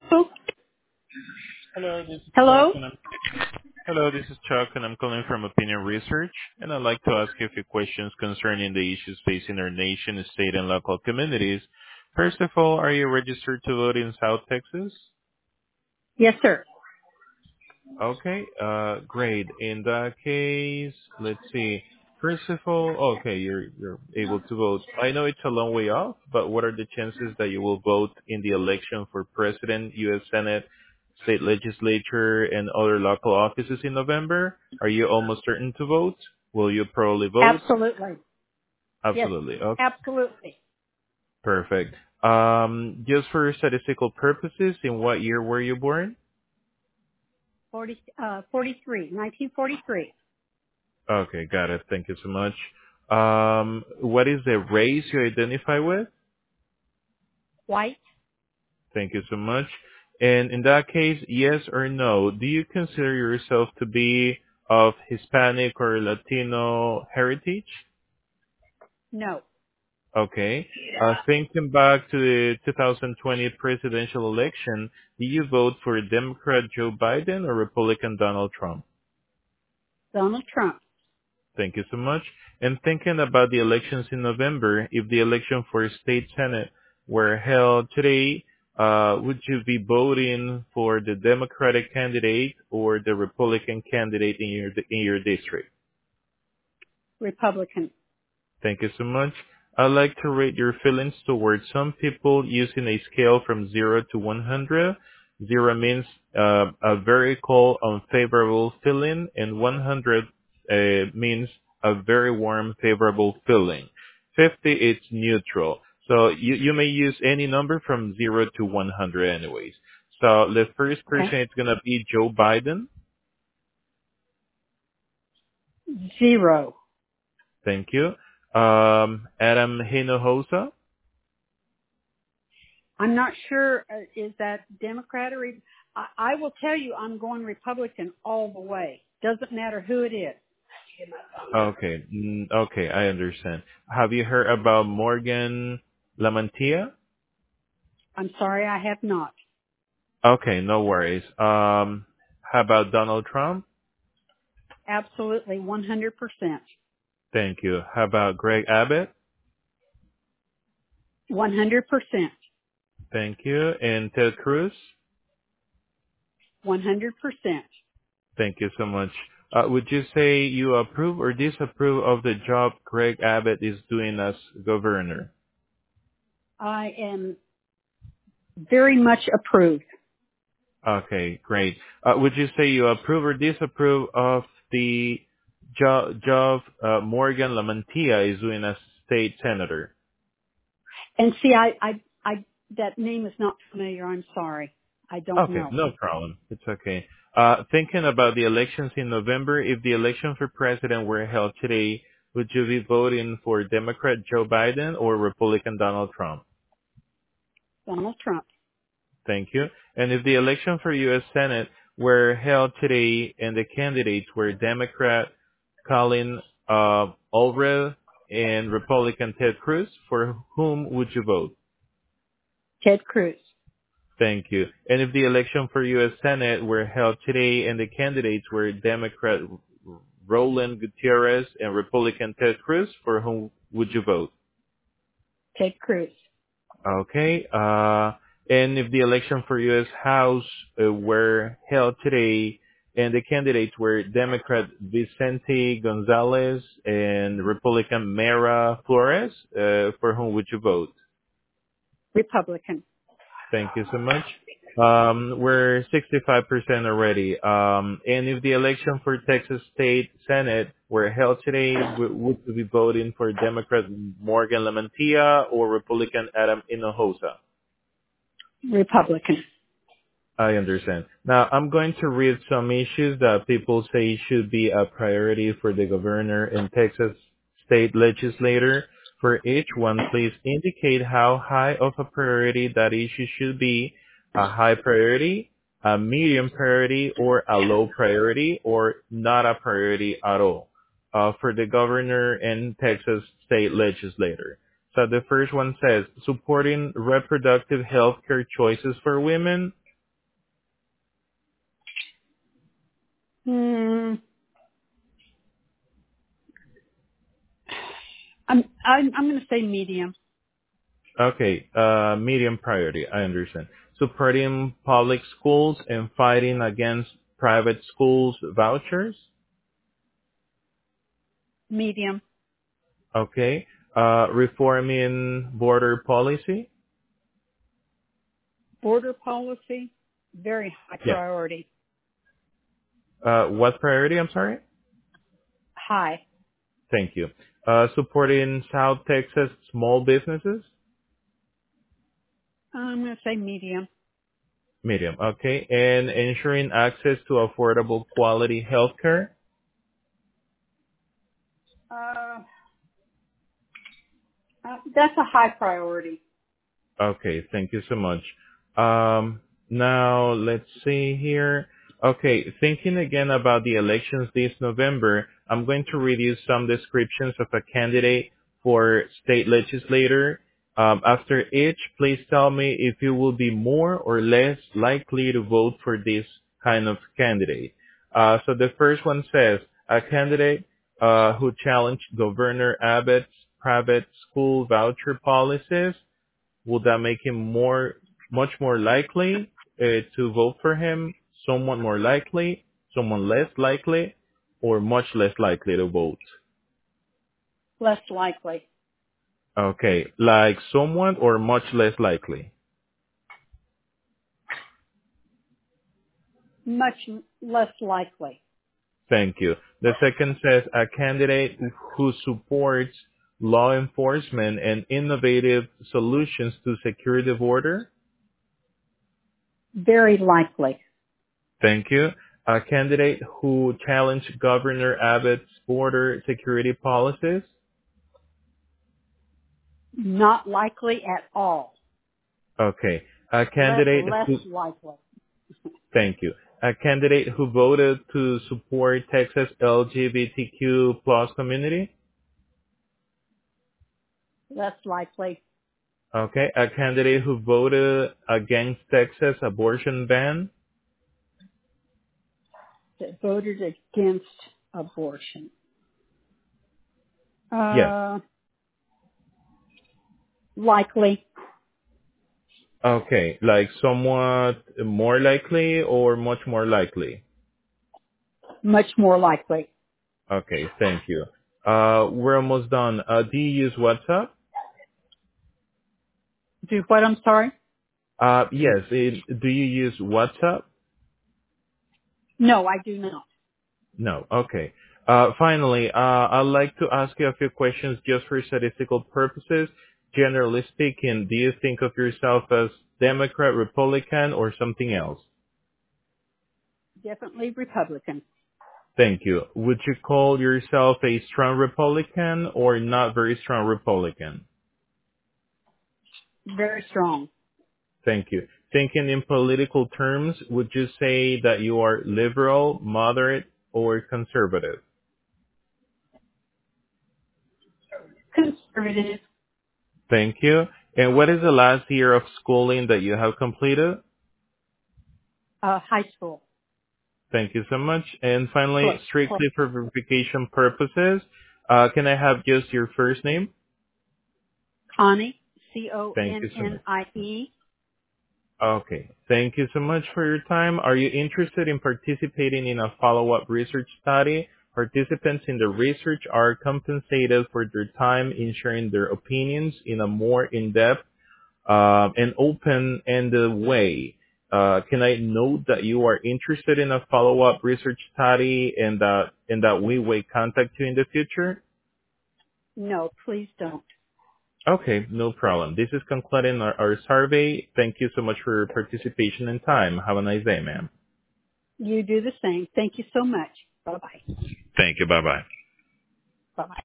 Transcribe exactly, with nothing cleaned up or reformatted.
Oh, Hello, this is Chuck, hello? and I'm Hello, this is Chuck, and I'm calling from Opinion Research, and I'd like to ask you a few questions concerning the issues facing our nation, state, and local communities. First of all, are you registered to vote in South Texas? Yes, sir. Okay, uh, great. In that case, let's see. First of all, okay, you're you're able to vote. I know it's a long way off, but what are the chances that you will vote in the election for president, U S. Senate, state legislature, and other local offices in November? Are you almost certain to vote? Will you probably vote? Absolutely. Yes, Absolutely. Okay, absolutely. perfect. Um, just for statistical purposes, in what year were you born? Forty, uh, forty-three, nineteen forty-three. Okay, got it. Thank you so much. Um, what is the race you identify with? White? Thank you so much. And in that case, yes or no, do you consider yourself to be of Hispanic or Latino heritage? No. Okay. Uh, thinking back to the two thousand twenty presidential election, do you vote for Democrat Joe Biden or Republican Donald Trump? Donald Trump. Thank you so much. And thinking about the elections in November, if the election for state senate were held today, uh, would you be voting for the Democratic candidate or the Republican candidate in your in your district? Republican. Thank you so much. I'd like to rate your feelings towards some people using a scale from zero to one hundred. Zero means uh, a very cold, unfavorable feeling, and one hundred uh, means a very warm, favorable feeling. fifty is neutral. So you, you may use any number from zero to one hundred anyways. So the first Okay. person is going to be Joe Biden. Zero. Thank you. Um, Adam Hinojosa. I'm not sure, uh, is that Democrat or, Re- I, I will tell you I'm going Republican all the way. Doesn't matter who it is. Okay. mm, Okay, I understand. Have you heard about Morgan Lamantia? I'm sorry I have not. Okay, no worries. Um, how about Donald Trump? Absolutely, one hundred percent. Thank you. How about Greg Abbott? one hundred percent. Thank you. And Ted Cruz? one hundred percent. Thank you so much. Uh, would you say you approve or disapprove of the job Greg Abbott is doing as governor? I am very much approved. Okay, great. Uh, would you say you approve or disapprove of the jo- job uh, Morgan Lamantia is doing as state senator? And see, I, I, I, that name is not familiar. I'm sorry. I don't Okay, know. no problem. It's okay. Uh, thinking about the elections in November, if the election for president were held today, would you be voting for Democrat Joe Biden or Republican Donald Trump? Donald Trump. Thank you. And if the election for U S. Senate were held today and the candidates were Democrat Colin uh, Ulrich and Republican Ted Cruz, for whom would you vote? Ted Cruz. Thank you. And if the election for U S. Senate were held today and the candidates were Democrat Roland Gutierrez and Republican Ted Cruz, for whom would you vote? Ted Cruz. Okay. Uh, and if the election for U S. House uh, were held today and the candidates were Democrat Vicente Gonzalez and Republican Mara Flores, uh, for whom would you vote? Republican. Thank you so much. Um, we're sixty-five percent already. Um, and if the election for Texas State Senate were held today, w- would you be voting for Democrat Morgan Lamantia or Republican Adam Hinojosa? Republican. I understand. Now, I'm going to read some issues that people say should be a priority for the governor and Texas state legislator. For each one, please indicate how high of a priority that issue should be, a high priority, a medium priority, or a low priority, or not a priority at all, uh, for the governor and Texas state legislator. So the first one says, supporting reproductive health care choices for women, Hmm. I'm I'm I'm going to say medium. Okay, uh, medium priority, I understand. Supporting public schools and fighting against private schools vouchers? Medium. Okay. Uh, reforming border policy? Border policy, very high Yes. priority. Uh, what priority, I'm sorry? High. Thank you. Uh, supporting South Texas small businesses? I'm going to say medium. Medium. Okay. And ensuring access to affordable quality healthcare? Uh, uh, that's a high priority. Okay, thank you so much. Um, now let's see here. Okay, thinking again about the elections this November, I'm going to read you some descriptions of a candidate for state legislator. Um, after each, please tell me if you will be more or less likely to vote for this kind of candidate. Uh, so the first one says, a candidate uh, who challenged Governor Abbott's private school voucher policies. Would that make him more, much more likely uh, to vote for him? Someone more likely, someone less likely, or much less likely to vote? Less likely. Okay, like someone or much less likely? Much less likely. Thank you. The second says a candidate who supports law enforcement and innovative solutions to secure the border. Very likely. Thank you. A candidate who challenged Governor Abbott's border security policies. Not likely at all. Okay. A Less, candidate less who, likely. thank you. A candidate who voted to support Texas L G B T Q plus community. Less likely. Okay. A candidate who voted against Texas abortion ban. That voted against abortion. Yes. Uh, likely. Okay. Like somewhat more likely or much more likely? Much more likely. Okay. Thank you. Uh, we're almost done. Uh, do you use WhatsApp? Do what? I'm sorry? Uh, yes. It, do you use WhatsApp? No, I do not. No. Okay. Uh, finally, uh, I'd like to ask you a few questions just for statistical purposes. Generally speaking, do you think of yourself as Democrat, Republican, or something else? Definitely Republican. Thank you. Would you call yourself a strong Republican or not very strong Republican? Very strong. Thank you. Thinking in political terms, would you say that you are liberal, moderate, or conservative? Conservative. Thank you. And what is the last year of schooling that you have completed? Uh, high school. Thank you so much. And finally, Close. Close. strictly for verification purposes, uh, can I have just your first name? Connie. C O Thank N you so N much. I E. Okay. Thank you so much for your time. Are you interested in participating in a follow-up research study? Participants in the research are compensated for their time in sharing their opinions in a more in-depth um, and open-ended way. Uh, can I note that you are interested in a follow-up research study and that and that we will contact you in the future? No, please don't. Okay, no problem. This is concluding our, our survey. Thank you so much for your participation and time. Have a nice day, ma'am. You do the same. Thank you so much. Bye bye. Thank you. Bye bye. Bye bye.